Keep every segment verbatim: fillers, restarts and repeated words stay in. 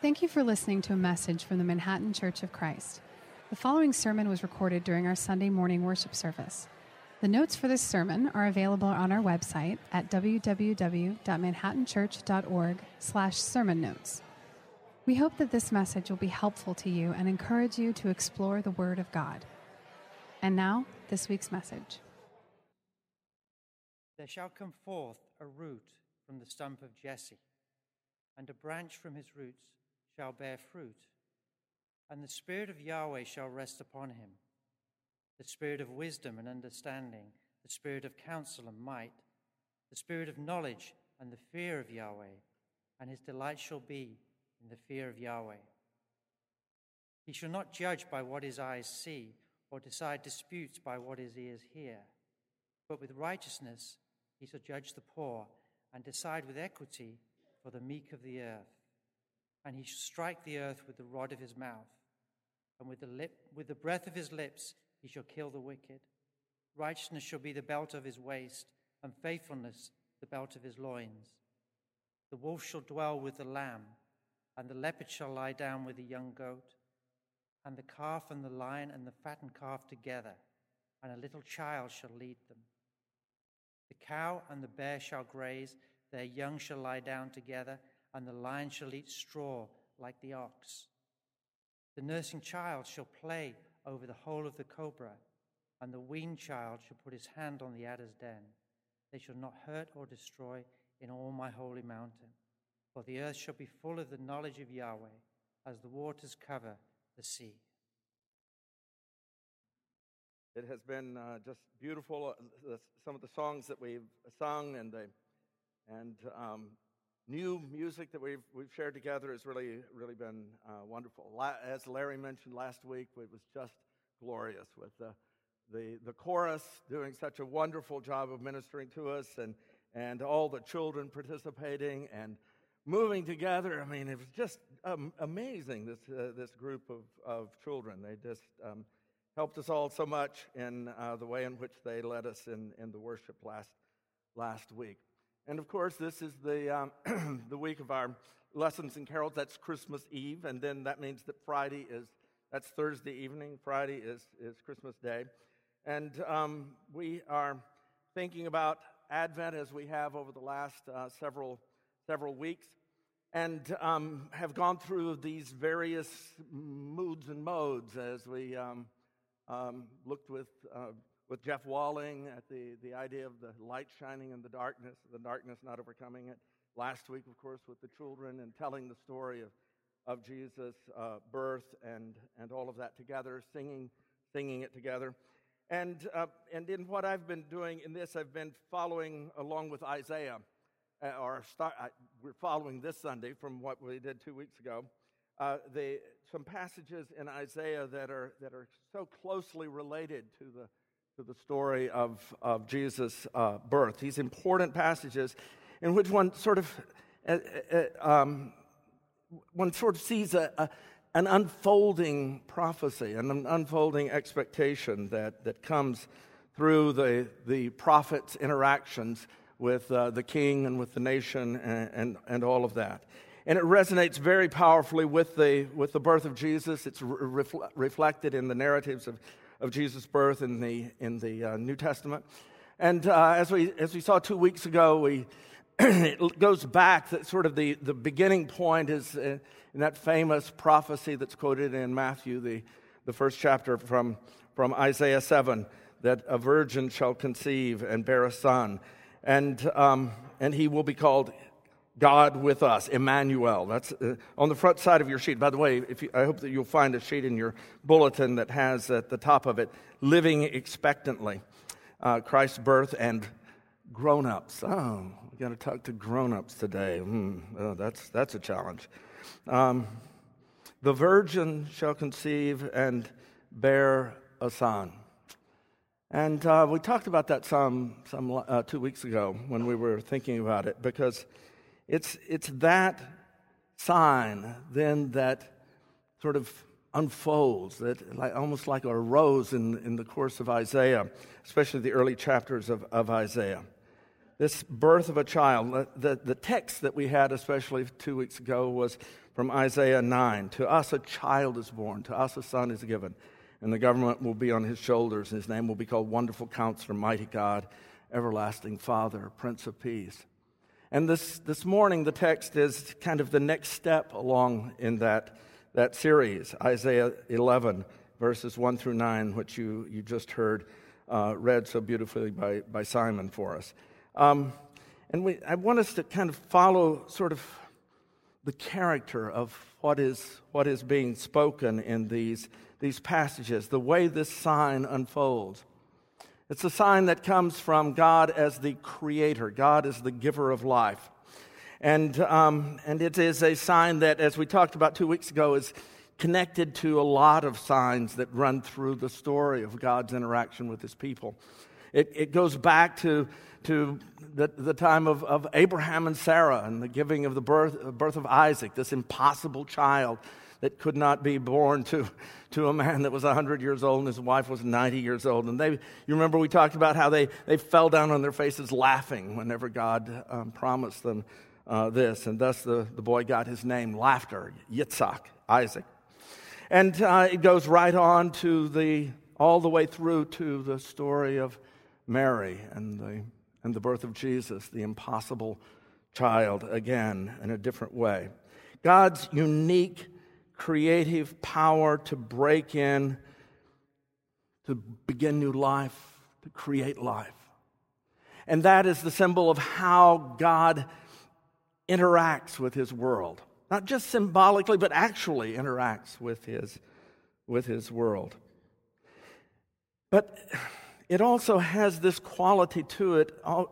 Thank you for listening to a message from the Manhattan Church of Christ. The following sermon was recorded during our Sunday morning worship service. The notes for this sermon are available on our website at w w w dot manhattan church dot org slash sermon notes. We hope that this message will be helpful to you and encourage you to explore the Word of God. And now, this week's message. There shall come forth a root from the stump of Jesse, and a branch from his roots shall bear fruit. And the Spirit of Yahweh shall rest upon him, the Spirit of wisdom and understanding, the Spirit of counsel and might, the Spirit of knowledge and the fear of Yahweh, and his delight shall be in the fear of Yahweh. He shall not judge by what his eyes see, or decide disputes by what his ears hear, but with righteousness he shall judge the poor, and decide with equity for the meek of the earth. And he shall strike the earth with the rod of his mouth, and with the lip, with the breath of his lips he shall kill the wicked. Righteousness shall be the belt of his waist, and faithfulness the belt of his loins. The wolf shall dwell with the lamb, and the leopard shall lie down with the young goat, and the calf and the lion and the fattened calf together, and a little child shall lead them. The cow and the bear shall graze, their young shall lie down together, and the lion shall eat straw like the ox. The nursing child shall play over the hole of the cobra, and the weaned child shall put his hand on the adder's den. They shall not hurt or destroy in all my holy mountain, for the earth shall be full of the knowledge of Yahweh, as the waters cover the sea. It has been uh, just beautiful. Uh, the, some of the songs that we've sung and the and um, new music that we've we've shared together has really really been uh, wonderful. La- as Larry mentioned last week, it was just glorious with the the the chorus doing such a wonderful job of ministering to us, and and all the children participating and moving together. I mean, it was just um, amazing. This uh, this group of of children, they just. Um, helped us all so much in uh, the way in which they led us in, in the worship last last week. And of course, this is the um, the week of our lessons and carols. That's Christmas Eve, and then that means that Friday is, that's Thursday evening. Friday is, is Christmas Day. And um, we are thinking about Advent as we have over the last uh, several several weeks, and um, have gone through these various moods and modes as we um, Um, looked with uh, with Jeff Walling at the, the idea of the light shining in the darkness, the darkness not overcoming it. Last week, of course, with the children and telling the story of of Jesus' uh, birth and and all of that together, singing singing it together. And uh, and in what I've been doing in this, I've been following along with Isaiah, uh, or start, uh, we're following this Sunday from what we did two weeks ago. Uh, the some passages in Isaiah that are that are so closely related to the to the story of of Jesus' uh, birth. These important passages, in which one sort of uh, uh, um, one sort of sees a, a an unfolding prophecy, an unfolding expectation that that comes through the the prophet's interactions with uh, the king and with the nation and, and and all of that. And it resonates very powerfully with the with the birth of Jesus. It's re- refl- reflected in the narratives of, of Jesus' birth in the in the uh, New Testament. And uh, as we as we saw two weeks ago, we it goes back. That sort of the, the beginning point is in, in that famous prophecy that's quoted in Matthew, the the first chapter from from Isaiah seven, that a virgin shall conceive and bear a son, and um, and he will be called God with us, Emmanuel. That's uh, on the front side of your sheet. By the way, if you, I hope that you'll find a sheet in your bulletin that has at the top of it, living expectantly, uh, Christ's birth and grown-ups. Oh, we got to talk to grown-ups today. Mm, oh, that's that's a challenge. Um, the virgin shall conceive and bear a son. And uh, we talked about that some some uh, two weeks ago when we were thinking about it, because It's it's that sign then that sort of unfolds, that like, almost like a rose in, in the course of Isaiah, especially the early chapters of, of Isaiah. this birth of a child. The, the text that we had, especially two weeks ago, was from Isaiah nine. To us a child is born, to us a son is given, and the government will be on his shoulders, and his name will be called Wonderful Counselor, Mighty God, Everlasting Father, Prince of Peace. And this, this morning, the text is kind of the next step along in that, that series, Isaiah eleven, verses one through nine, which you, you just heard uh, read so beautifully by, by Simon for us. Um, and we, I want us to kind of follow sort of the character of what is what is being spoken in these, these passages, the way this sign unfolds. It's a sign that comes from God as the creator. God is the giver of life. And, um, and it is a sign that, as we talked about two weeks ago, is connected to a lot of signs that run through the story of God's interaction with his people. It, it goes back to, to the, the time of, of Abraham and Sarah and the giving of the birth, birth of Isaac, this impossible child that could not be born to, to a man that was one hundred years old and his wife was ninety years old. And they, you remember we talked about how they, they fell down on their faces laughing whenever God um, promised them uh, this. And thus the, the boy got his name, Laughter, Yitzhak, Isaac. And uh, it goes right on to the, all the way through to the story of Mary and the, and the birth of Jesus, the impossible child, again, in a different way. God's unique creative power to break in, to begin new life, to create life. And that is the symbol of how God interacts with his world. Not just symbolically, but actually interacts with his, with his world. But it also has this quality to it uh,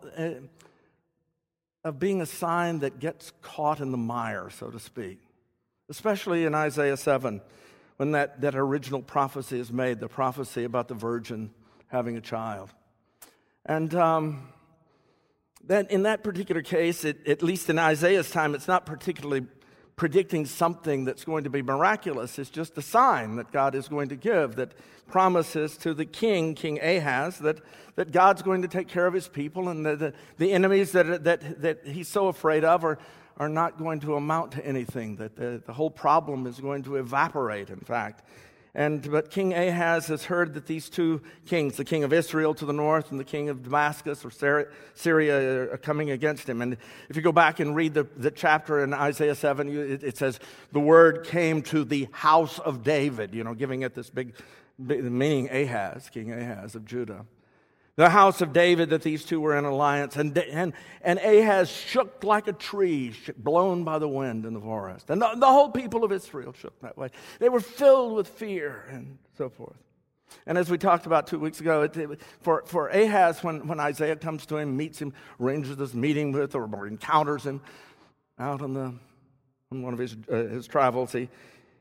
of being a sign that gets caught in the mire, so to speak. Especially in Isaiah seven, when that, that original prophecy is made, the prophecy about the virgin having a child. And um, that in that particular case, it, at least in Isaiah's time, it's not particularly predicting something that's going to be miraculous. It's just a sign that God is going to give that promises to the king, King Ahaz, that, that God's going to take care of his people and the, the, the enemies that, that, that he's so afraid of are are not going to amount to anything, that the, the whole problem is going to evaporate, in fact. And but King Ahaz has heard that these two kings, the king of Israel to the north and the king of Damascus or Syria, are coming against him. And if you go back and read the, the chapter in Isaiah seven, it, it says, the word came to the house of David, you know, giving it this big, big meaning Ahaz, King Ahaz of Judah. The house of David, that these two were in alliance. And, and, and Ahaz shook like a tree blown by the wind in the forest. And the, the whole people of Israel shook that way. They were filled with fear and so forth. And as we talked about two weeks ago, it, it, for, for Ahaz, when, when Isaiah comes to him, meets him, arranges this meeting with, or, or encounters him out on, the, on one of his, uh, his travels, he,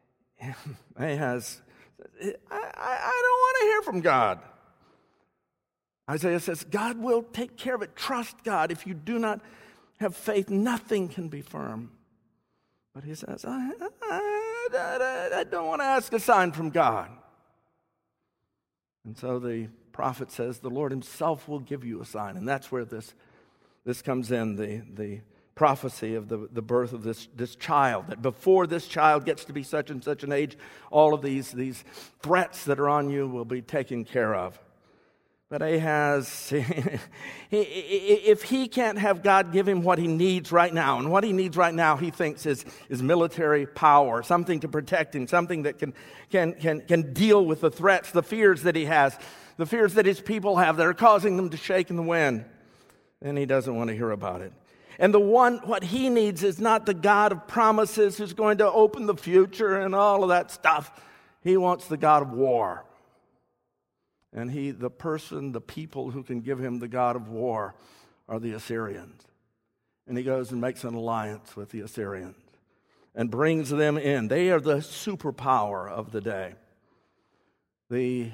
Ahaz says, I, I, I don't want to hear from God. Isaiah says, God will take care of it. Trust God. If you do not have faith, nothing can be firm. But he says, I, I, I, I don't want to ask a sign from God. And so the prophet says, the Lord himself will give you a sign. And that's where this, this comes in, the, the prophecy of the, the birth of this, this child. That before this child gets to be such and such an age, all of these, these threats that are on you will be taken care of. But Ahaz, if he can't have God give him what he needs right now, and what he needs right now he thinks is, is military power, something to protect him, something that can, can, can, can deal with the threats, the fears that he has, the fears that his people have that are causing them to shake in the wind, then he doesn't want to hear about it. And the one, what he needs is not the God of promises who's going to open the future and all of that stuff. He wants the God of war. And he, the person, the people who can give him the God of war are the Assyrians. And he goes and makes an alliance with the Assyrians and brings them in. They are the superpower of the day. The,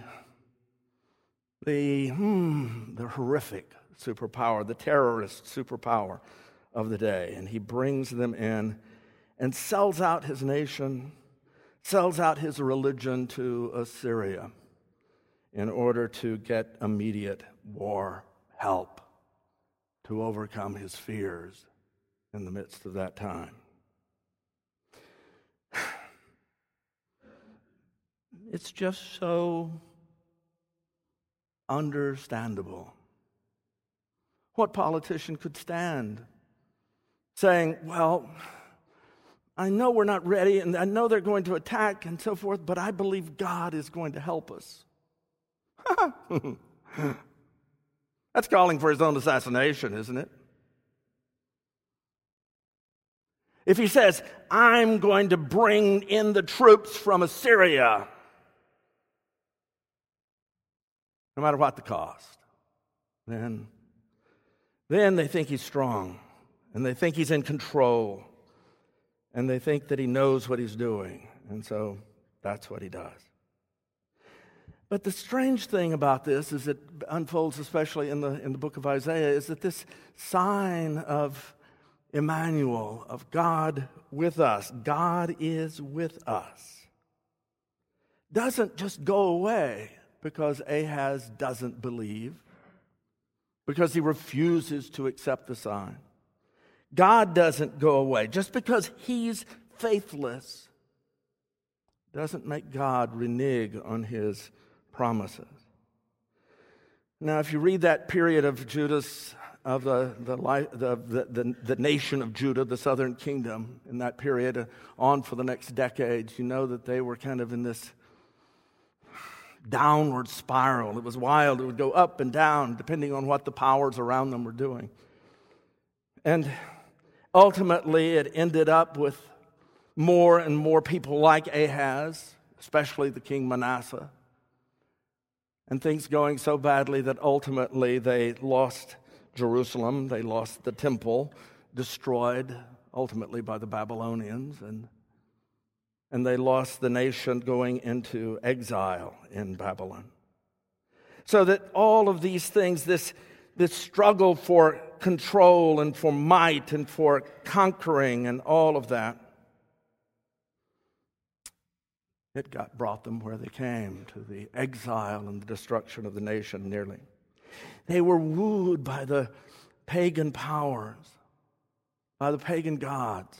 the, hmm, the horrific superpower, the terrorist superpower of the day. And he brings them in and sells out his nation, sells out his religion to Assyria, in order to get immediate war help to overcome his fears in the midst of that time. It's just so understandable. What politician could stand saying, well, I know we're not ready, and I know they're going to attack and so forth, but I believe God is going to help us. That's calling for his own assassination, isn't it? If he says, I'm going to bring in the troops from Assyria, no matter what the cost, then, then they think he's strong, and they think he's in control, and they think that he knows what he's doing, and so that's what he does. But the strange thing about this, as it unfolds especially in the, in the book of Isaiah, is that this sign of Emmanuel, of God with us, God is with us, doesn't just go away because Ahaz doesn't believe, because he refuses to accept the sign. God doesn't go away. Just because he's faithless doesn't make God renege on his promises. Now, if you read that period of Judah's, of the the, the, the, the nation of Judah, the southern kingdom, in that period uh, on for the next decades, you know that they were kind of in this downward spiral. It was wild. It would go up and down depending on what the powers around them were doing. And ultimately, it ended up with more and more people like Ahaz, especially the king Manasseh, and things going so badly that ultimately they lost Jerusalem, they lost the temple, destroyed ultimately by the Babylonians, and and they lost the nation going into exile in Babylon. So that all of these things, this, this struggle for control and for might and for conquering and all of that, it got brought them where they came, to the exile and the destruction of the nation nearly. They were wooed by the pagan powers, by the pagan gods,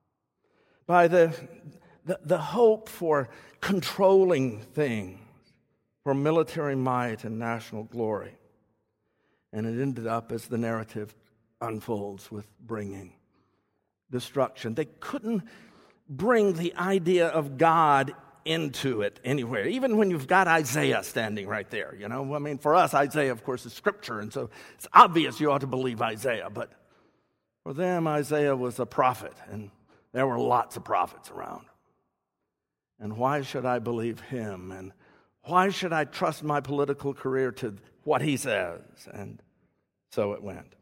by the, the, the hope for controlling things, for military might and national glory. And it ended up, as the narrative unfolds, with bringing destruction. They couldn't bring the idea of God into it anywhere, even when you've got Isaiah standing right there. You know, I mean, for us, Isaiah, of course, is scripture, and so it's obvious you ought to believe Isaiah. But for them, Isaiah was a prophet, and there were lots of prophets around. And why should I believe him? And why should I trust my political career to what he says? And so it went.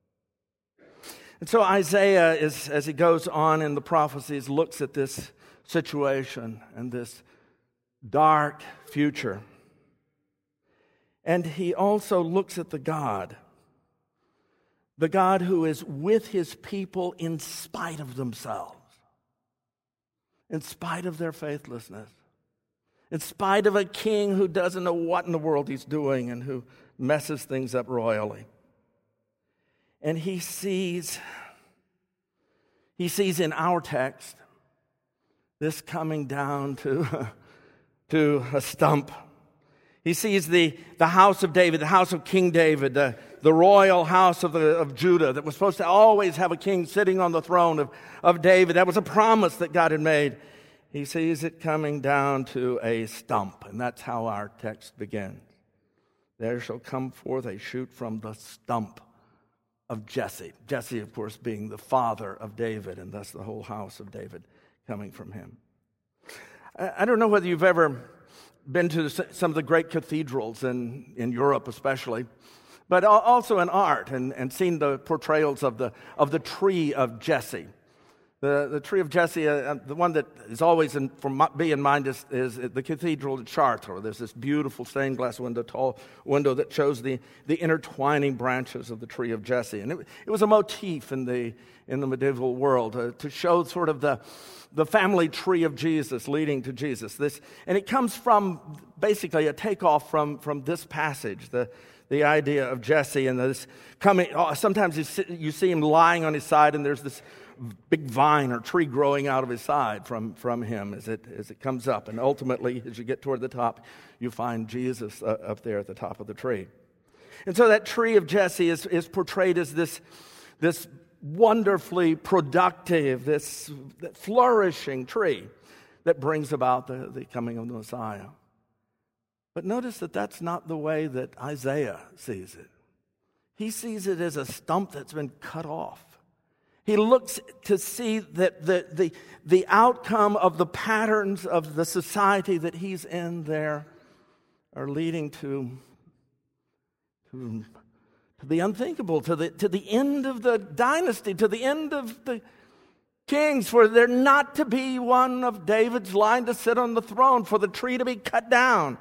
And so Isaiah, is, as he goes on in the prophecies, looks at this situation and this dark future. And he also looks at the God, the God who is with his people in spite of themselves, in spite of their faithlessness, in spite of a king who doesn't know what in the world he's doing and who messes things up royally. And he sees, he sees in our text this coming down to, to a stump. He sees the, the house of David, the house of King David, the, the royal house of, the, of Judah that was supposed to always have a king sitting on the throne of, of David. That was a promise that God had made. He sees it coming down to a stump, and that's how our text begins. There shall come forth a shoot from the stump of Jesse. Jesse, of course, being the father of David, and thus the whole house of David coming from him. I don't know whether you've ever been to some of the great cathedrals in, in Europe especially, but also in art, and, and seen the portrayals of the of the tree of Jesse. The, the tree of Jesse, uh, the one that is always in, for me in mind is, is the Cathedral at Chartres. There's this beautiful stained glass window, tall window that shows the, the intertwining branches of the tree of Jesse. And it, it was a motif in the in the medieval world uh, to show sort of the the family tree of Jesus leading to Jesus. This, and it comes from basically a takeoff from, from this passage, the, the idea of Jesse and this coming. Sometimes you see, you see him lying on his side, and there's this big vine or tree growing out of his side from, from him as it as it comes up. And ultimately, as you get toward the top, you find Jesus uh, up there at the top of the tree. And so that tree of Jesse is, is portrayed as this, this wonderfully productive, this flourishing tree that brings about the, the coming of the Messiah. But notice that that's not the way that Isaiah sees it. He sees it as a stump that's been cut off. He looks to see that the, the, the outcome of the patterns of the society that he's in there are leading to, to, to the unthinkable, to the, to the end of the dynasty, to the end of the kings, for there not to be one of David's line to sit on the throne, for the tree to be cut down,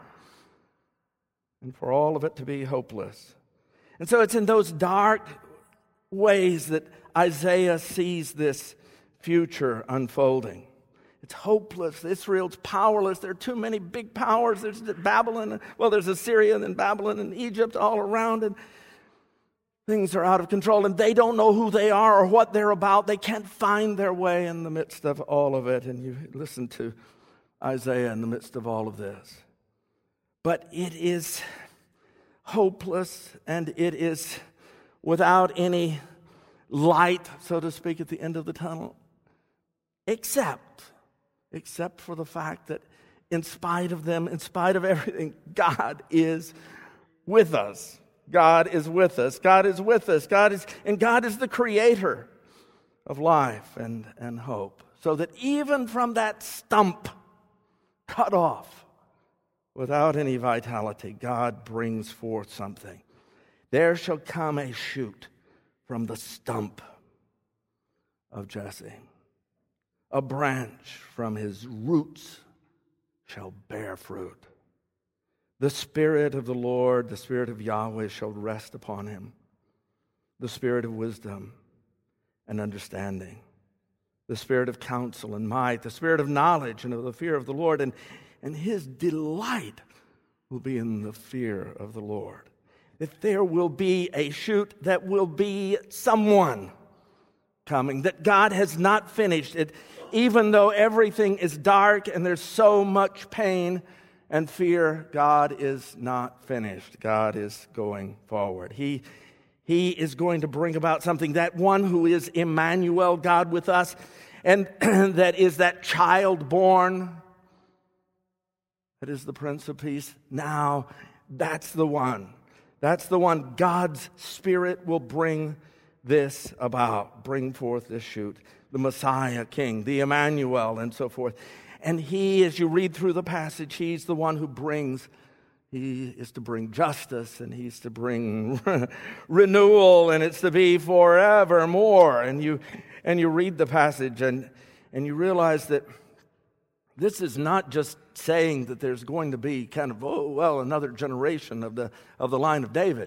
and for all of it to be hopeless. And so it's in those dark ways that Isaiah sees this future unfolding. It's hopeless. Israel's powerless. There are too many big powers. There's Babylon. Well, there's Assyria and Babylon and Egypt all around, and things are out of control, and they don't know who they are or what they're about. They can't find their way in the midst of all of it. And you listen to Isaiah in the midst of all of this. But it is hopeless, and it is without any light, so to speak, at the end of the tunnel, except, except for the fact that in spite of them, in spite of everything, God is with us. God is with us. God is with us. God is, and God is the creator of life and, and hope. So that even from that stump, cut off, without any vitality, God brings forth something. There shall come a shoot from the stump of Jesse. A branch from his roots shall bear fruit. The Spirit of the Lord, the Spirit of Yahweh shall rest upon him. The Spirit of wisdom and understanding. The Spirit of counsel and might. The Spirit of knowledge and of the fear of the Lord. And, and his delight will be in the fear of the Lord. That there will be a shoot that will be someone coming. That God has not finished it. Even though everything is dark and there's so much pain and fear, God is not finished. God is going forward. He, he is going to bring about something. That one who is Emmanuel, God with us, and that is that child born, that is the Prince of Peace. Now, that's the one. That's the one. God's Spirit will bring this about, bring forth this shoot. The Messiah King, the Emmanuel, and so forth. And he, as you read through the passage, he's the one who brings, he is to bring justice, and he's to bring renewal, and it's to be forevermore. And you and you read the passage, and, and you realize that this is not just saying that there's going to be kind of, oh, well, another generation of the of the line of David.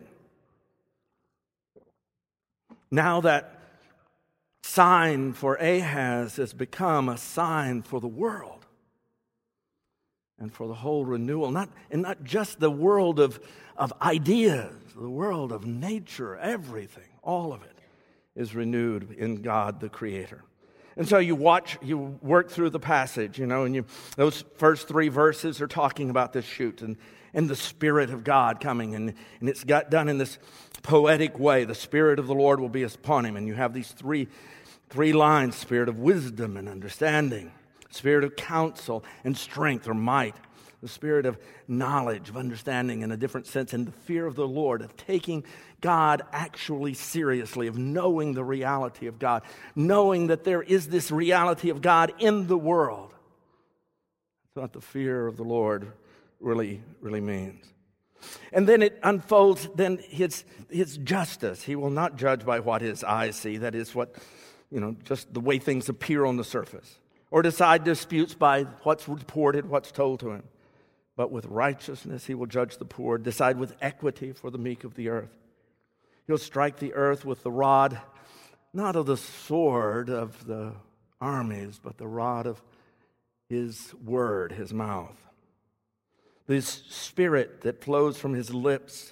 Now that sign for Ahaz has become a sign for the world and for the whole renewal, not and not just the world of, of ideas, the world of nature, everything, all of it is renewed in God the Creator. And so you watch, you work through the passage, you know, and you those first three verses are talking about this shoot and, and the Spirit of God coming, and, and it's got done in this poetic way. The Spirit of the Lord will be upon him, and you have these three three lines: Spirit of wisdom and understanding, Spirit of counsel and strength or might, the Spirit of knowledge, of understanding in a different sense, and the fear of the Lord, of taking God actually seriously, of knowing the reality of God, knowing that there is this reality of God in the world. That's what the fear of the Lord really, really means. And then it unfolds then his, his justice. He will not judge by what his eyes see, that is what, you know, just the way things appear on the surface, or decide disputes by what's reported, what's told to him. But with righteousness he will judge the poor, decide with equity for the meek of the earth. He'll strike the earth with the rod, not of the sword of the armies, but the rod of his word, his mouth. This Spirit that flows from his lips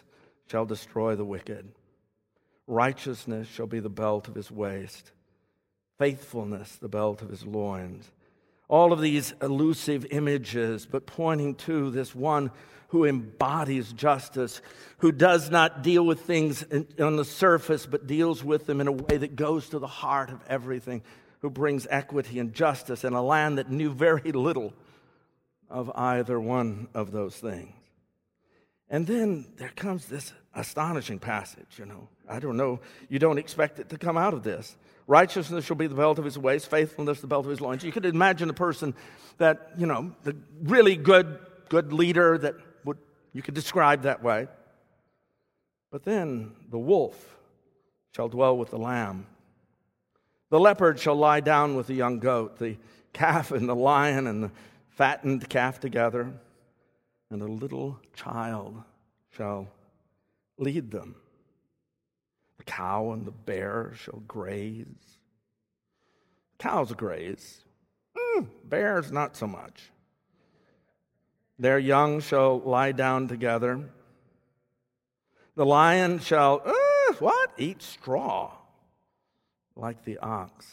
shall destroy the wicked. Righteousness shall be the belt of his waist, faithfulness the belt of his loins. All of these elusive images, but pointing to this one who embodies justice, who does not deal with things on the surface, but deals with them in a way that goes to the heart of everything, who brings equity and justice in a land that knew very little of either one of those things. And then there comes this astonishing passage, you know. I don't know, you don't expect it to come out of this. Righteousness shall be the belt of his waist, faithfulness the belt of his loins. You could imagine a person that, you know, the really good, good leader that would, you could describe that way. But then the wolf shall dwell with the lamb. The leopard shall lie down with the young goat, the calf and the lion and the fattened calf together, and a little child shall lead them. The cow and the bear shall graze. Cows graze. Mm, bears not so much. Their young shall lie down together. The lion shall, uh, what? Eat straw like the ox.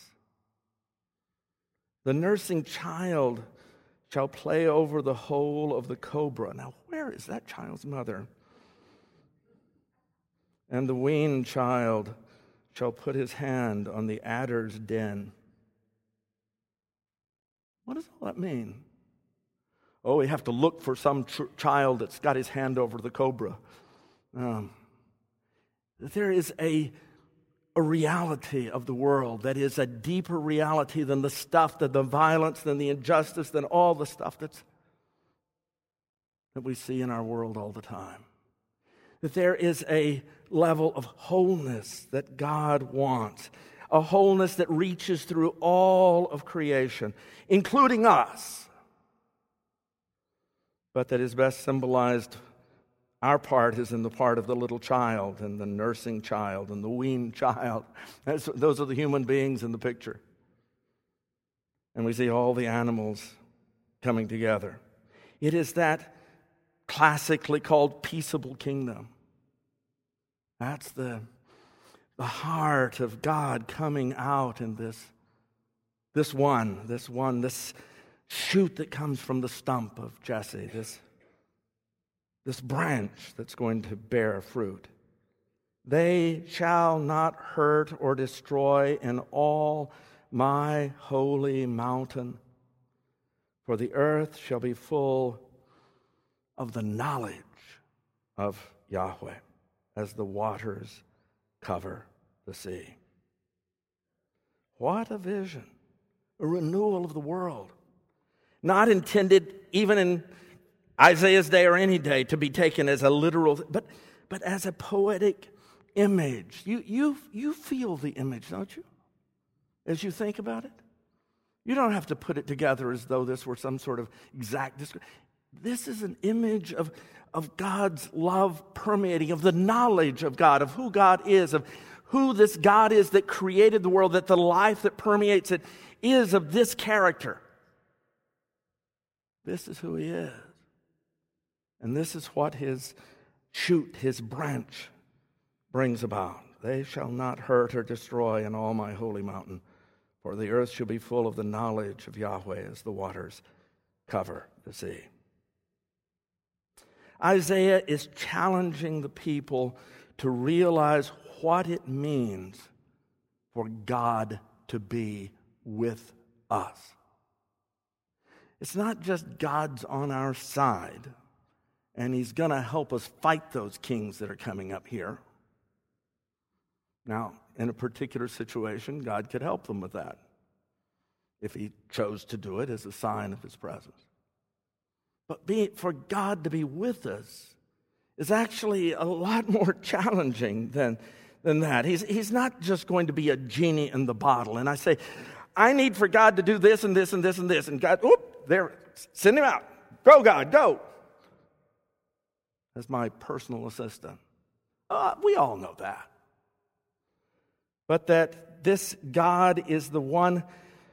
The nursing child shall play over the hole of the cobra. Now, where is that child's mother? And the weaned child shall put his hand on the adder's den. What does all that mean? Oh, we have to look for some ch- child that's got his hand over the cobra. Um, there is a, a reality of the world that is a deeper reality than the stuff, than the violence, than the injustice, than all the stuff that's, that we see in our world all the time. That there is a level of wholeness that God wants, a wholeness that reaches through all of creation, including us, but that is best symbolized, our part is in the part of the little child and the nursing child and the weaned child. That's, those are the human beings in the picture. And we see all the animals coming together. It is that classically called peaceable kingdom. That's the, the heart of God coming out in this, this one, this one, this shoot that comes from the stump of Jesse, this, this branch that's going to bear fruit. They shall not hurt or destroy in all my holy mountain, for the earth shall be full of the knowledge of Yahweh as the waters cover the sea. What a vision, a renewal of the world. Not intended even in Isaiah's day or any day to be taken as a literal, but, but as a poetic image. You, you, you feel the image, don't you? As you think about it. You don't have to put it together as though this were some sort of exact description. This is an image of, of God's love permeating, of the knowledge of God, of who God is, of who this God is that created the world, that the life that permeates it is of this character. This is who he is. And this is what his shoot, his branch, brings about. They shall not hurt or destroy in all my holy mountain, for the earth shall be full of the knowledge of Yahweh as the waters cover the sea. Isaiah is challenging the people to realize what it means for God to be with us. It's not just God's on our side, and he's going to help us fight those kings that are coming up here. Now, in a particular situation, God could help them with that if he chose to do it as a sign of his presence. But be, for God to be with us is actually a lot more challenging than, than that. He's, he's not just going to be a genie in the bottle. And I say, I need for God to do this and this and this and this. And God, whoop, there, send him out. Go, God, go. As my personal assistant. Uh, we all know that. But that this God is the one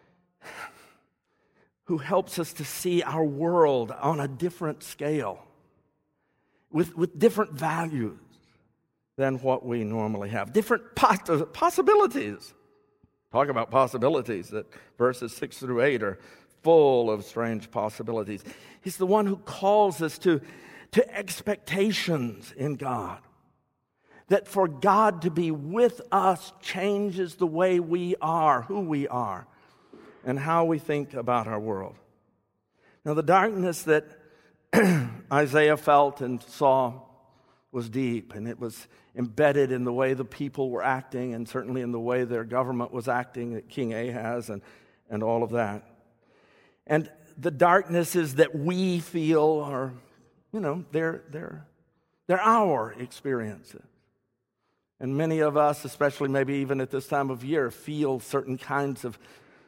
who helps us to see our world on a different scale, with, with different values. than what we normally have. Different poss- possibilities. Talk about possibilities, that verses six through eight are full of strange possibilities. He's the one who calls us to, to expectations in God. That for God to be with us changes the way we are, who we are, and how we think about our world. Now, the darkness that Isaiah felt and saw was deep, and it was embedded in the way the people were acting, and certainly in the way their government was acting, King Ahaz, and, and all of that. And the darknesses that we feel are, you know, they're, they're, they're our experiences. And many of us, especially maybe even at this time of year, feel certain kinds of,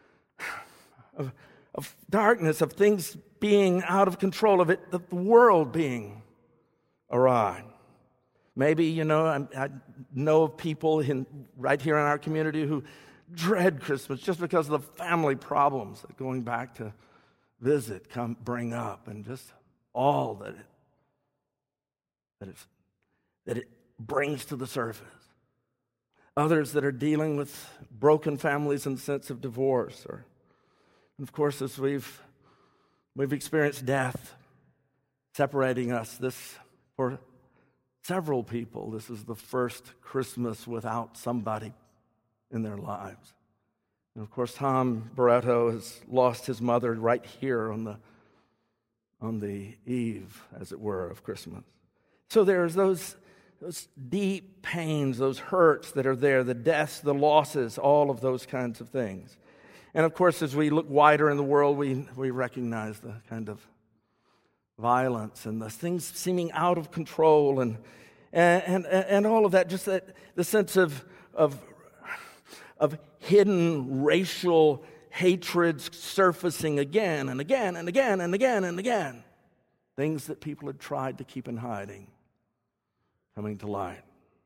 of, of darkness, of things being out of control, of it, the world being awry. Maybe, you know, I, I know of people in, right here in our community who dread Christmas just because of the family problems that going back to visit come bring up, and just all that it, that, it's, that it brings to the surface. Others that are dealing with broken families in the sense of divorce, or, and of course, as we've we've experienced death separating us. This, for several people, this is the first Christmas without somebody in their lives. And of course, Tom Barreto has lost his mother right here on the on the eve, as it were, of Christmas. So there's those. Those deep pains, those hurts that are there, the deaths, the losses, all of those kinds of things. And of course, as we look wider in the world, we, we recognize the kind of violence and the things seeming out of control, and and and, and all of that, just that the sense of, of, of hidden racial hatreds surfacing again and again and again and again and again. Things that people had tried to keep in hiding, coming to light.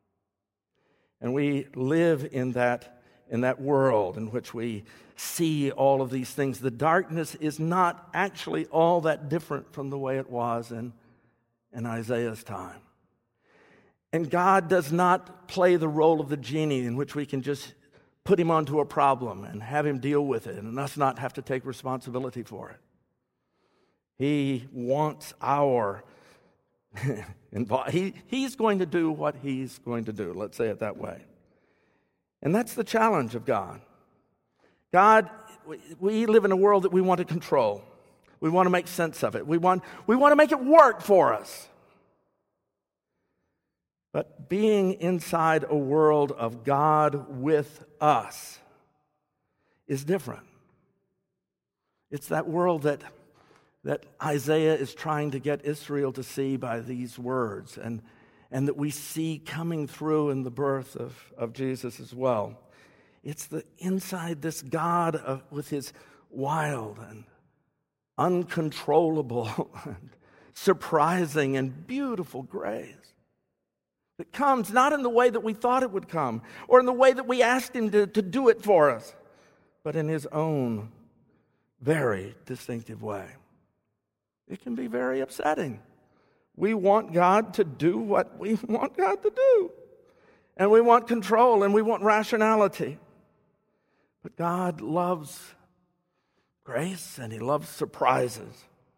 And we live in that, in that world in which we see all of these things. The darkness is not actually all that different from the way it was in, in Isaiah's time. And God does not play the role of the genie in which we can just put him onto a problem and have him deal with it and us not have to take responsibility for it. He wants our He, he's going to do what he's going to do, let's say it that way. And that's the challenge of God. God, we live in a world that we want to control. We want to make sense of it. We want, we want to make it work for us. But being inside a world of God with us is different. It's that world that that Isaiah is trying to get Israel to see by these words, and, and that we see coming through in the birth of, of Jesus as well. It's the inside this God of, with his wild and uncontrollable and surprising and beautiful grace that comes not in the way that we thought it would come or in the way that we asked him to, to do it for us, but in his own very distinctive way. It can be very upsetting. We want God to do what we want God to do. And we want control and we want rationality. But God loves grace and he loves surprises.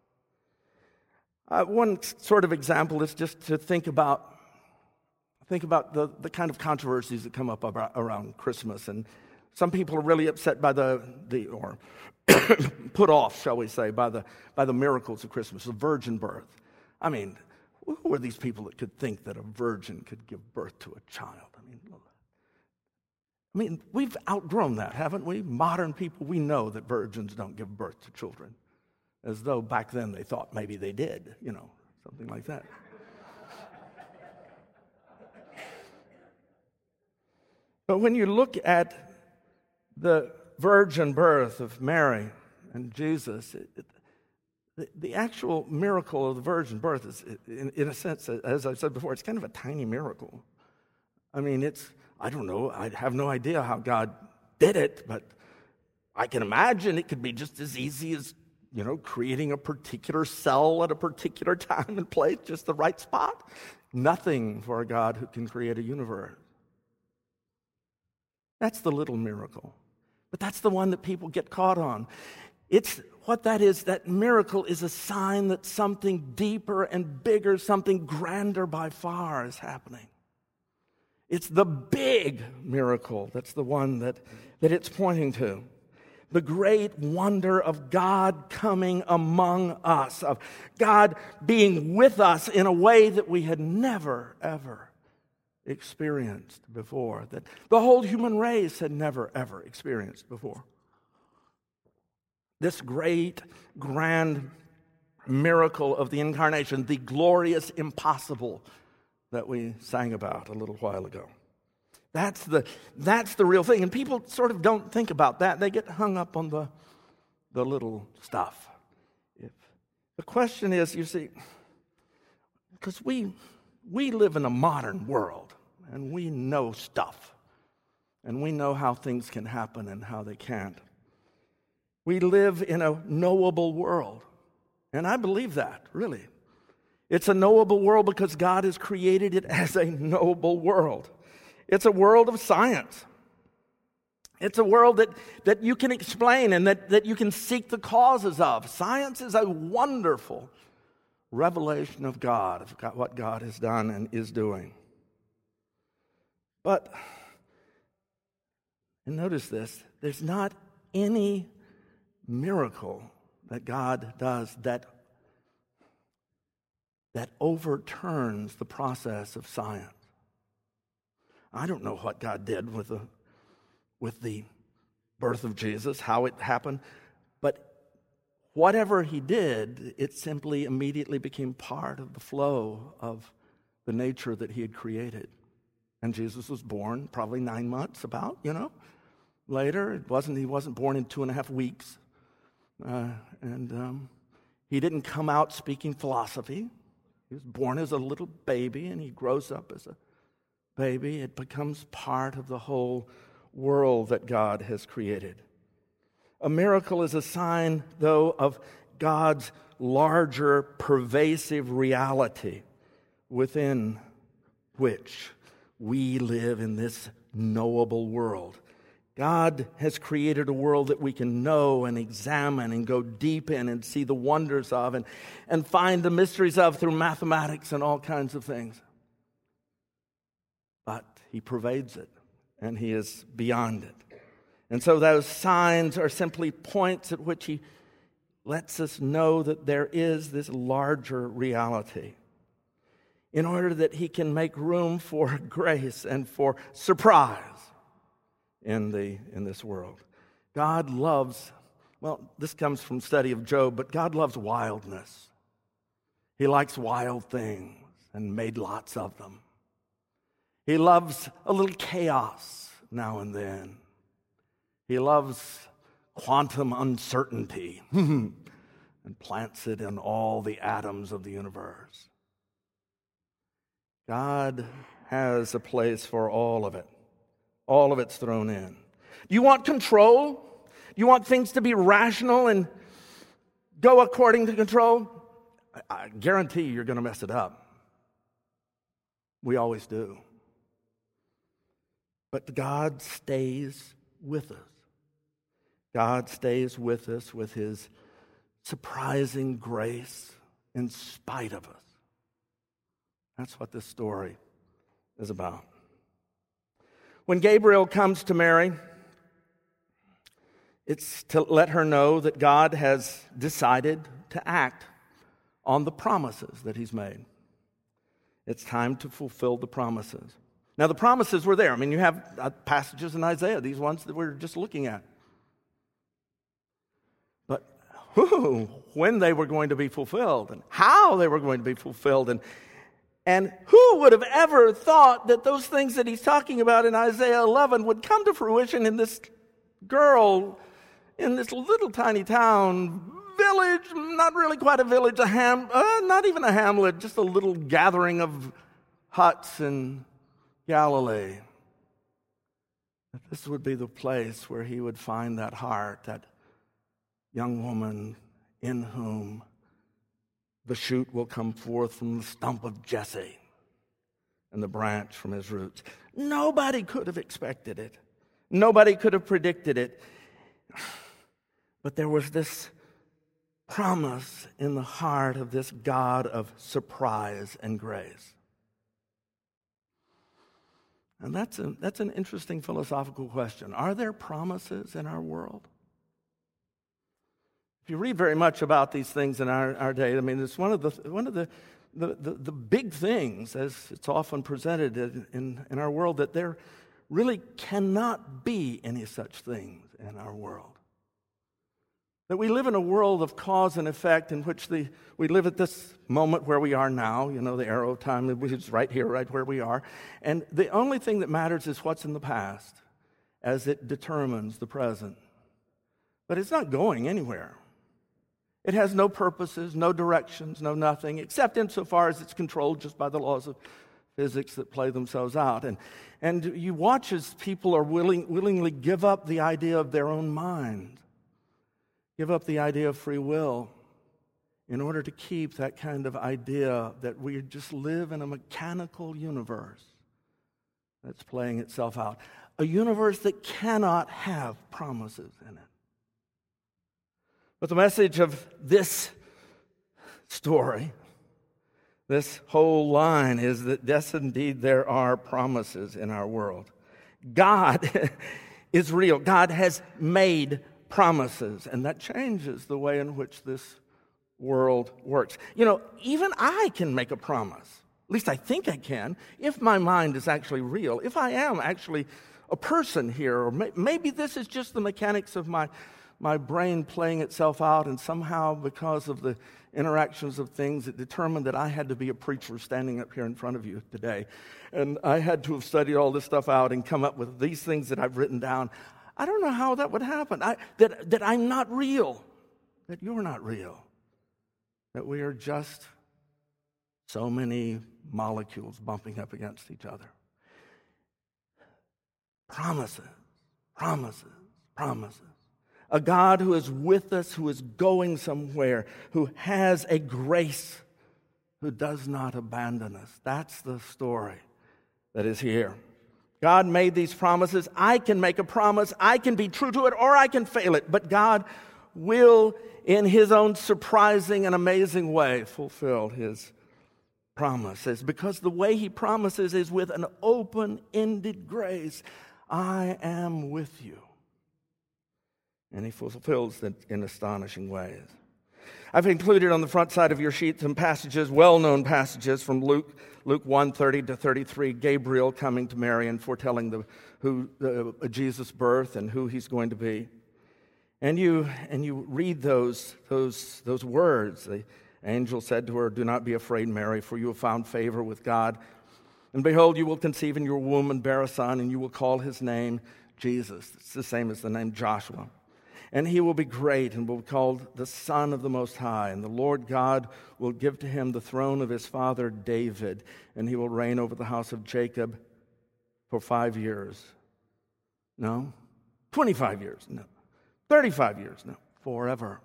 Uh, one sort of example is just to think about think about the, the kind of controversies that come up about, around Christmas. And some people are really upset by the, the or put off, shall we say, by the by the miracles of Christmas, the virgin birth. I mean, who are these people that could think that a virgin could give birth to a child? I mean, I mean, we've outgrown that, haven't we? Modern people, we know that virgins don't give birth to children, as though back then they thought maybe they did, you know, something like that. But when you look at the virgin birth of Mary and Jesus, it, it, the, the actual miracle of the virgin birth is, in, in a sense, as I said before, it's kind of a tiny miracle. I mean, it's, I don't know, I have no idea how God did it, but I can imagine it could be just as easy as you know, creating a particular cell at a particular time and place, just the right spot. Nothing for a God who can create a universe. That's the little miracle. But that's the one that people get caught on. It's what that is, that miracle is a sign that something deeper and bigger, something grander by far is happening. It's the big miracle that's the one that, that it's pointing to. The great wonder of God coming among us, of God being with us in a way that we had never, ever experienced before, that the whole human race had never, ever experienced before. This great, grand miracle of the incarnation, the glorious impossible that we sang about a little while ago. That's the, that's the real thing. And people sort of don't think about that. They get hung up on the, the little stuff. If, the question is, you see, because we, we live in a modern world, and we know stuff, and we know how things can happen and how they can't. We live in a knowable world, and I believe that, really. It's a knowable world because God has created it as a knowable world. It's a world of science. It's a world that, that you can explain and that, that you can seek the causes of. Science is a wonderful revelation of God, of God, what God has done and is doing. But, and notice this, there's not any miracle that God does that, that overturns the process of science. I don't know what God did with the, with the birth of Jesus, how it happened, but whatever he did, it simply immediately became part of the flow of the nature that he had created. And Jesus was born probably nine months about, you know, later. It wasn't, he wasn't born in two and a half weeks. Uh, and um, he didn't come out speaking philosophy. He was born as a little baby, and he grows up as a baby. It becomes part of the whole world that God has created. A miracle is a sign, though, of God's larger, pervasive reality within which we live in this knowable world. God has created a world that we can know and examine and go deep in and see the wonders of and, and find the mysteries of through mathematics and all kinds of things. But he pervades it, and he is beyond it. And so those signs are simply points at which he lets us know that there is this larger reality, in order that he can make room for grace and for surprise in the in this world. God loves, well, this comes from study of Job, but God loves wildness. He likes wild things and made lots of them. He loves a little chaos now and then. He loves quantum uncertainty and plants it in all the atoms of the universe. God has a place for all of it. All of it's thrown in. Do you want control? Do you want things to be rational and go according to control? I guarantee you're going to mess it up. We always do. But God stays with us. God stays with us with his surprising grace in spite of us. That's what this story is about. When Gabriel comes to Mary, it's to let her know that God has decided to act on the promises that he's made. It's time to fulfill the promises. Now, the promises were there. I mean, you have uh, passages in Isaiah, these ones that we're just looking at. But who, when they were going to be fulfilled and how they were going to be fulfilled, and And who would have ever thought that those things that he's talking about in Isaiah eleven would come to fruition in this girl, in this little tiny town, village, not really quite a village, a ham, uh, not even a hamlet, just a little gathering of huts in Galilee. That this would be the place where he would find that heart, that young woman in whom the shoot will come forth from the stump of Jesse and the branch from his roots. Nobody could have expected it. Nobody could have predicted it. But there was this promise in the heart of this God of surprise and grace. And that's, a, that's an interesting philosophical question. Are there promises in our world? If you read very much about these things in our, our day, I mean, it's one of the one of the the, the, the big things, as it's often presented in, in, in our world, that there really cannot be any such things in our world. That we live in a world of cause and effect in which the, we live at this moment where we are now, you know, the arrow of time, which is right here, right where we are. And the only thing that matters is what's in the past as it determines the present. But it's not going anywhere. It has no purposes, no directions, no nothing, except insofar as it's controlled just by the laws of physics that play themselves out. And, and you watch as people are willing, willingly give up the idea of their own mind, give up the idea of free will in order to keep that kind of idea that we just live in a mechanical universe that's playing itself out. A universe that cannot have promises in it. But the message of this story, this whole line, is that yes, indeed, there are promises in our world. God is real. God has made promises, and that changes the way in which this world works. You know, even I can make a promise. At least I think I can, if my mind is actually real, if I am actually a person here, or may, maybe this is just the mechanics of my, my brain playing itself out, and somehow because of the interactions of things, it determined that I had to be a preacher standing up here in front of you today. And I had to have studied all this stuff out and come up with these things that I've written down. I don't know how that would happen, I, that, that I'm not real, that you're not real, that we are just so many molecules bumping up against each other. Promises, promises, promises. A God who is with us, who is going somewhere, who has a grace, who does not abandon us. That's the story that is here. God made these promises. I can make a promise. I can be true to it, or I can fail it. But God will, in His own surprising and amazing way, fulfill His promises. Because the way He promises is with an open-ended grace. I am with you. And He fulfills it in astonishing ways. I've included on the front side of your sheet some passages, well-known passages from Luke, Luke one, thirty to thirty-three, Gabriel coming to Mary and foretelling the, who, uh, Jesus' birth and who He's going to be. And you and you read those, those, those words. The angel said to her, "Do not be afraid, Mary, for you have found favor with God. And behold, you will conceive in your womb and bear a son, and you will call his name Jesus." It's the same as the name Joshua. "And he will be great and will be called the Son of the Most High. And the Lord God will give to him the throne of his father David, and he will reign over the house of Jacob for five years." No. twenty-five years? No. thirty-five years? No. Forever.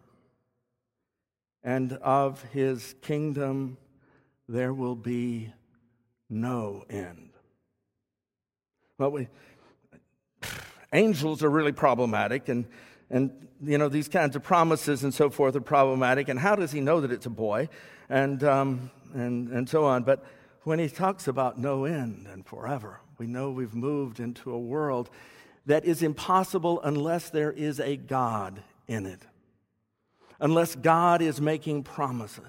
"And of his kingdom there will be no end." Well, we, angels are really problematic, and And, you know, these kinds of promises and so forth are problematic. And how does he know that it's a boy? And, um, and, and so on. But when he talks about no end and forever, we know we've moved into a world that is impossible unless there is a God in it. Unless God is making promises.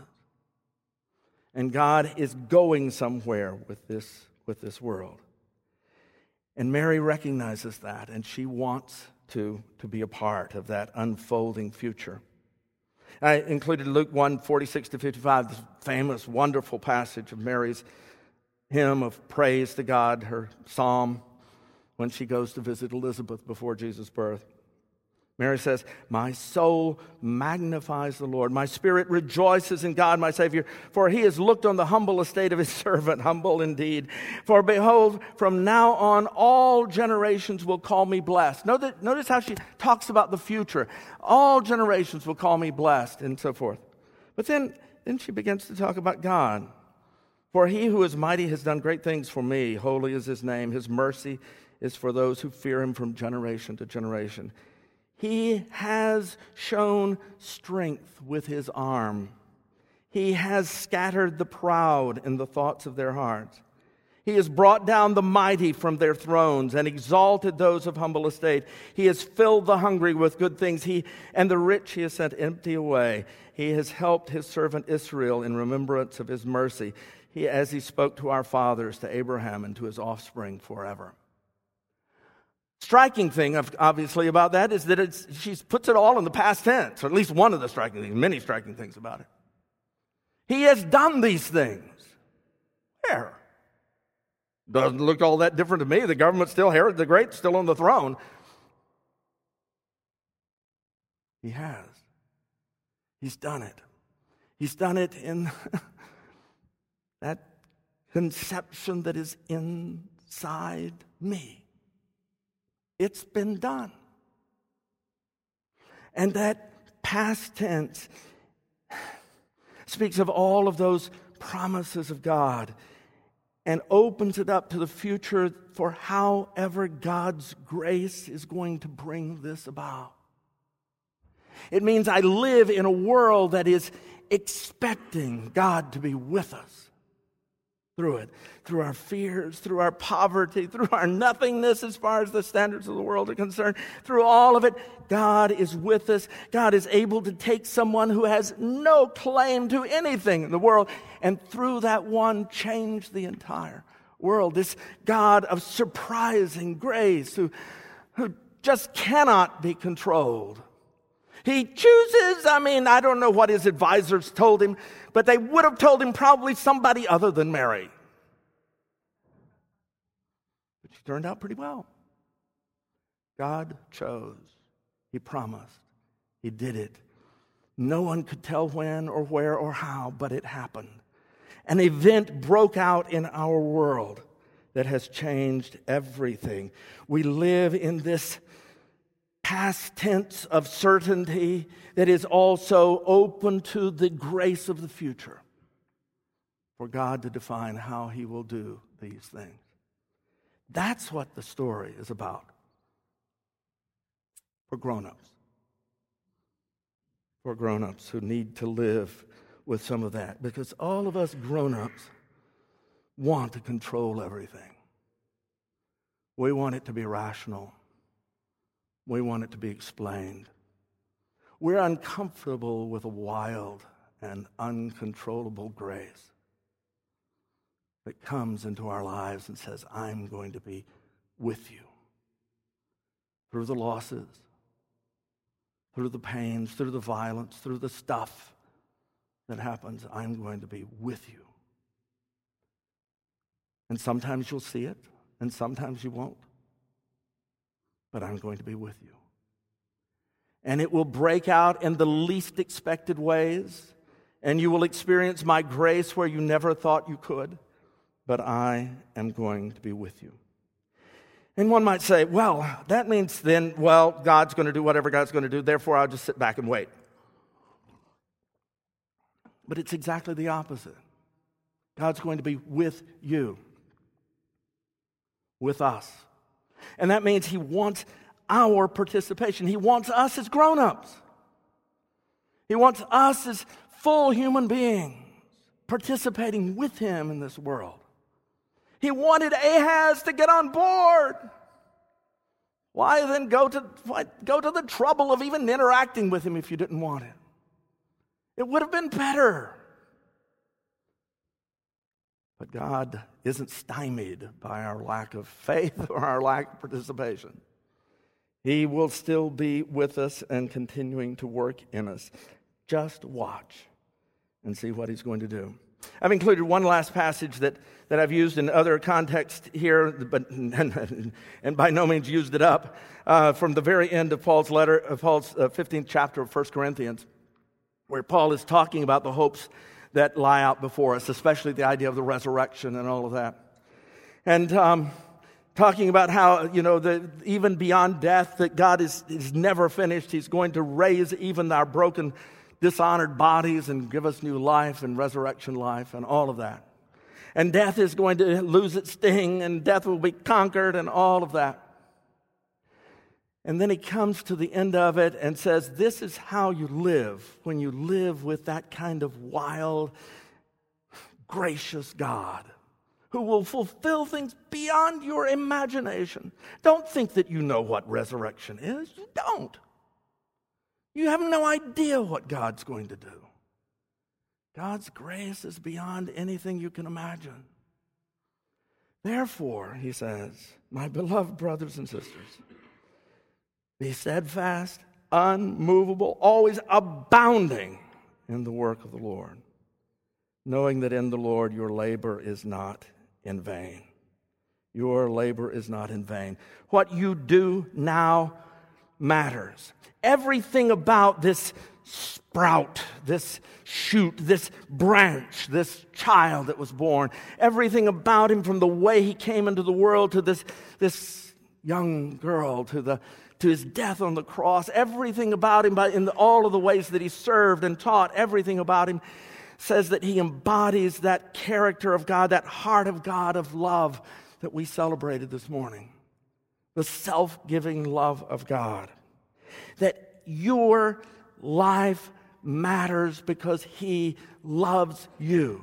And God is going somewhere with this, with this world. And Mary recognizes that, and she wants to, to be a part of that unfolding future. I included Luke one, forty-six to fifty-five, this famous, wonderful passage of Mary's hymn of praise to God, her psalm, when she goes to visit Elizabeth before Jesus' birth. Mary says, my soul magnifies the Lord. My spirit rejoices in God, my Savior, for he has looked on the humble estate of his servant, humble indeed. For behold, from now on all generations will call me blessed. Notice, notice how she talks about the future. All generations will call me blessed, and so forth. But then, then she begins to talk about God. For he who is mighty has done great things for me. Holy is his name. His mercy is for those who fear him from generation to generation. He has shown strength with his arm. He has scattered the proud in the thoughts of their hearts. He has brought down the mighty from their thrones and exalted those of humble estate. He has filled the hungry with good things, he and the rich he has sent empty away. He has helped his servant Israel in remembrance of his mercy, he, as he spoke to our fathers, to Abraham, and to his offspring forever. Striking thing, obviously, about that is that it's, she puts it all in the past tense, or at least one of the striking things, many striking things about it. He has done these things. Where? Doesn't look all that different to me. The government's still, Herod the Great, still on the throne. He has. He's done it. He's done it in that conception that is inside me. It's been done. And that past tense speaks of all of those promises of God and opens it up to the future for however God's grace is going to bring this about. It means I live in a world that is expecting God to be with us. Through it, through our fears, through our poverty, through our nothingness as far as the standards of the world are concerned, through all of it, God is with us. God is able to take someone who has no claim to anything in the world and through that one change the entire world. This God of surprising grace who, who just cannot be controlled. He chooses, I mean, I don't know what his advisors told him, but they would have told him probably somebody other than Mary. But she turned out pretty well. God chose. He promised. He did it. No one could tell when or where or how, but it happened. An event broke out in our world that has changed everything. We live in this past tense of certainty that is also open to the grace of the future for God to define how he will do these things. That's what the story is about for grown-ups. For grown-ups who need to live with some of that, because all of us grown-ups want to control everything. We want it to be rational. We want it to be explained. We're uncomfortable with a wild and uncontrollable grace that comes into our lives and says, I'm going to be with you through the losses, through the pains, through the violence, through the stuff that happens. I'm going to be with you. And sometimes you'll see it, and sometimes you won't. But I'm going to be with you. And it will break out in the least expected ways, and you will experience my grace where you never thought you could, but I am going to be with you. And one might say, well, that means then, well, God's going to do whatever God's going to do, therefore I'll just sit back and wait. But it's exactly the opposite. God's going to be with you, with us. And that means he wants our participation. He wants us as grown-ups. He wants us as full human beings participating with him in this world. He wanted Ahaz to get on board. Why then go to, why, go to the trouble of even interacting with him if you didn't want it? It would have been better. But God isn't stymied by our lack of faith or our lack of participation. He will still be with us and continuing to work in us. Just watch and see what he's going to do. I've included one last passage that, that I've used in other contexts here, but and, and by no means used it up, uh, from the very end of Paul's letter, of Paul's uh, fifteenth chapter of First Corinthians, where Paul is talking about the hopes that lie out before us, especially the idea of the resurrection and all of that. And um, talking about how, you know, the, even beyond death, that God is, is never finished. He's going to raise even our broken, dishonored bodies and give us new life and resurrection life and all of that. And death is going to lose its sting, and death will be conquered and all of that. And then he comes to the end of it and says, this is how you live when you live with that kind of wild, gracious God who will fulfill things beyond your imagination. Don't think that you know what resurrection is. You don't. You have no idea what God's going to do. God's grace is beyond anything you can imagine. Therefore, he says, my beloved brothers and sisters, be steadfast, unmovable, always abounding in the work of the Lord, knowing that in the Lord your labor is not in vain. Your labor is not in vain. What you do now matters. Everything about this sprout, this shoot, this branch, this child that was born, everything about him, from the way he came into the world to this, this young girl, to the to his death on the cross, everything about him, in all of the ways that he served and taught, everything about him says that he embodies that character of God, that heart of God of love that we celebrated this morning. The self-giving love of God. That your life matters because he loves you.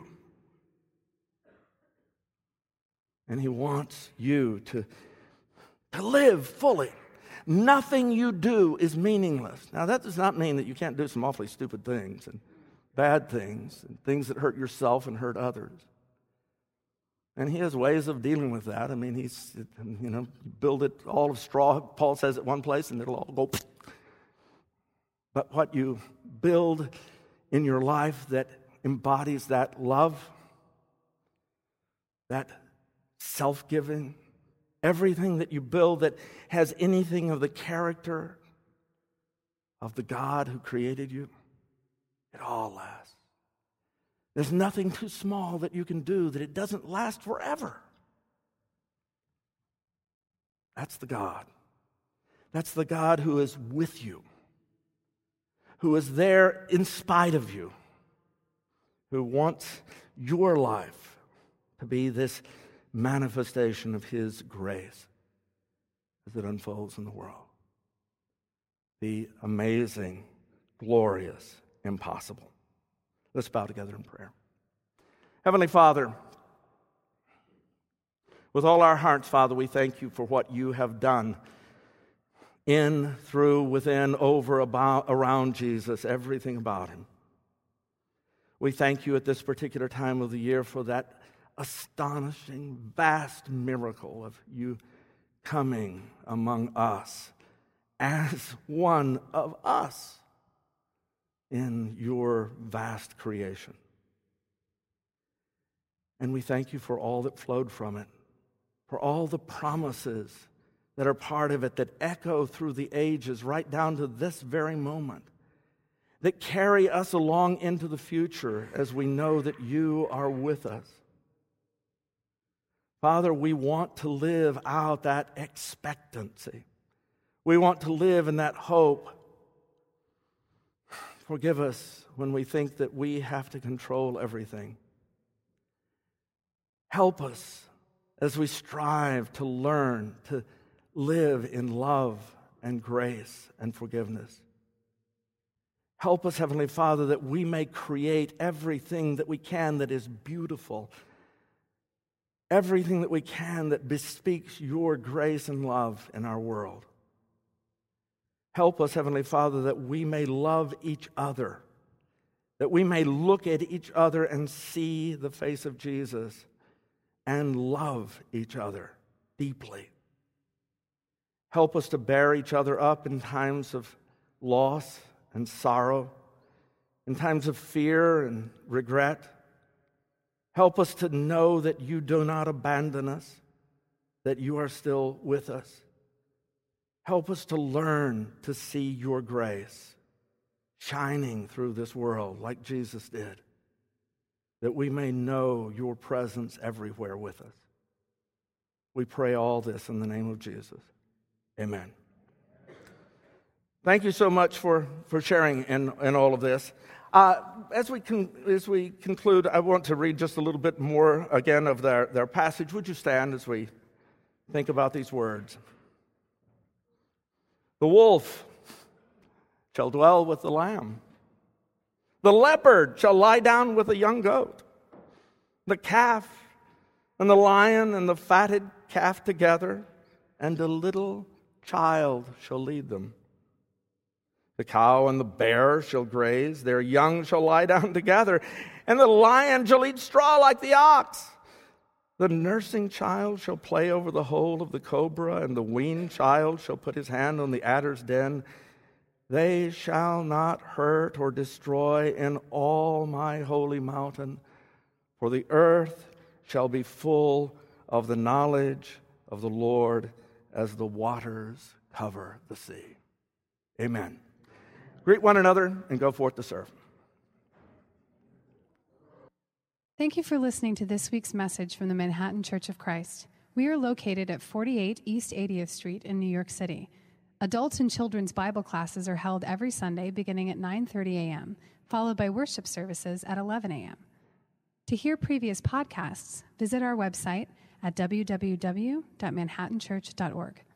And he wants you to, to live fully. Nothing you do is meaningless. Now, that does not mean that you can't do some awfully stupid things and bad things and things that hurt yourself and hurt others. And he has ways of dealing with that. I mean, he's, you know, build it all of straw, Paul says at one place, and it'll all go. But what you build in your life that embodies that love, that self-giving, everything that you build that has anything of the character of the God who created you, it all lasts. There's nothing too small that you can do that it doesn't last forever. That's the God. That's the God who is with you, who is there in spite of you, who wants your life to be this manifestation of his grace as it unfolds in the world. The amazing, glorious, impossible. Let's bow together in prayer. Heavenly Father, with all our hearts, Father, we thank you for what you have done in, through, within, over, about, around Jesus, everything about him. We thank you at this particular time of the year for that astonishing, vast miracle of you coming among us as one of us in your vast creation. And we thank you for all that flowed from it, for all the promises that are part of it that echo through the ages right down to this very moment, that carry us along into the future as we know that you are with us. Father, we want to live out that expectancy. We want to live in that hope. Forgive us when we think that we have to control everything. Help us as we strive to learn to live in love and grace and forgiveness. Help us, Heavenly Father, that we may create everything that we can that is beautiful, everything that we can that bespeaks your grace and love in our world. Help us, Heavenly Father, that we may love each other, that we may look at each other and see the face of Jesus and love each other deeply. Help us to bear each other up in times of loss and sorrow, in times of fear and regret, Help us to know that you do not abandon us, that you are still with us. Help us to learn to see your grace shining through this world like Jesus did, that we may know your presence everywhere with us. We pray all this in the name of Jesus. Amen. Thank you so much for, for sharing in, in all of this. Uh, as we con- as we conclude, I want to read just a little bit more again of their, their passage. Would you stand as we think about these words? The wolf shall dwell with the lamb. The leopard shall lie down with the young goat. The calf and the lion and the fatted calf together, and a little child shall lead them. The cow and the bear shall graze, their young shall lie down together, and the lion shall eat straw like the ox. The nursing child shall play over the hole of the cobra, and the weaned child shall put his hand on the adder's den. They shall not hurt or destroy in all my holy mountain, for the earth shall be full of the knowledge of the Lord as the waters cover the sea. Amen. Greet one another and go forth to serve. Thank you for listening to this week's message from the Manhattan Church of Christ. We are located at forty-eight East eightieth Street in New York City. Adults and children's Bible classes are held every Sunday beginning at nine thirty a.m., followed by worship services at eleven a.m. To hear previous podcasts, visit our website at w w w dot manhattan church dot org.